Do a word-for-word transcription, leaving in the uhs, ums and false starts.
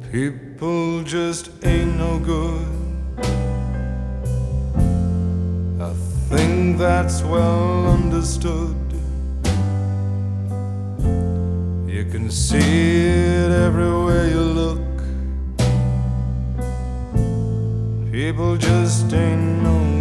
People just ain't no good. I think that's well understood. You can see it everywhere you look. People just ain't no